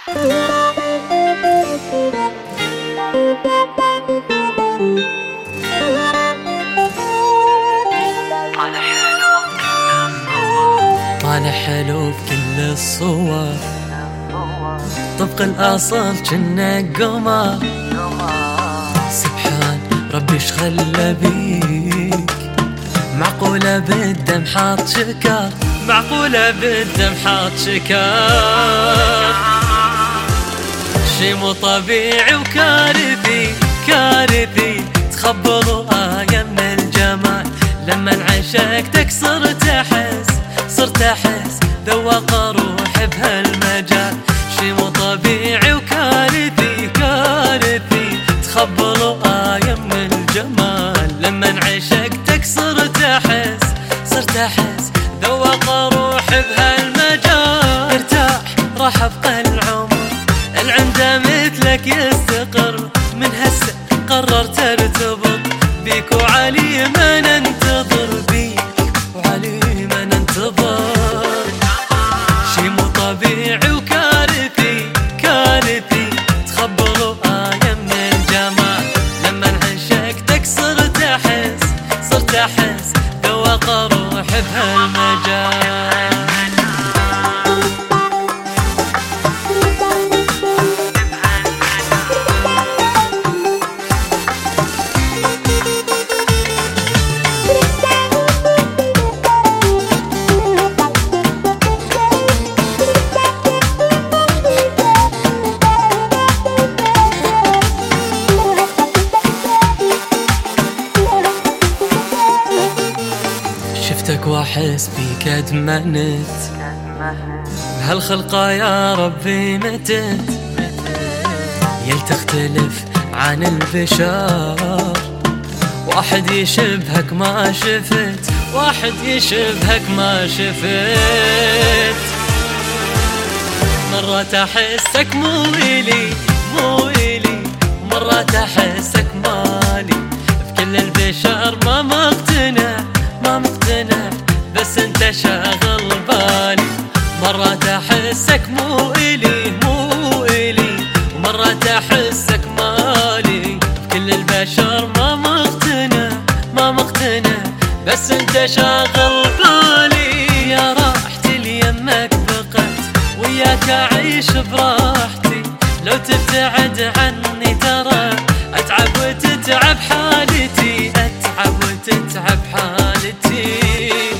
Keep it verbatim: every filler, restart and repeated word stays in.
طالع حلو بكل الصور، طبق الأصل جنك قمر. سبحان ربي شخلى بيك، معقولة بالدم حاط شكر، معقولة بالدم حاط شكر. شي مو طبيعي وكارثي كارثي، تخبل آية من الجمال. لما انعشقتك صرت أحس صرت أحس ذوق روحي بهالمجال. شي مو طبيعي وكارثي كارثي، تخبل آية من الجمال. لما انعشقتك صرت أحس صرت أحس ذوق روحي بهالمجال. ارتاح راح أبقى العمر العنده مثلك يستقر. من هسه قررت ارتبط بيك وعلي ما ننتظر، بيك وعلي ما ننتظر. شي مو طبيعي وكارثي كارثي، تخبل آية من الجمال. لما انعشقتك صرت أحس صرت أحس ذوق روحي بهالمجال. شفتك واحس بيك ادمنت، بهالخلقة يا ربي متت. يل تختلف عن البشر، واحد يشبهك ما شفت، واحد يشبهك ما شفت. مرات احسك مو إلي مو إلي، ومرات احسك مالي. بكل البشر ما مقتنع ما مقتنع، بس انت شاغل بالي. مرات احسك مو إلي مو إلي، ومرات احسك مالي. كل البشر ما مقتنع ما مقتنع، بس انت شاغل بالي. يا راحتي ليمك بقت، وياك اعيش براحتي. لو تبتعد عني ترى اتعب وتتعب حالتي، اتعب وتتعب حالتي.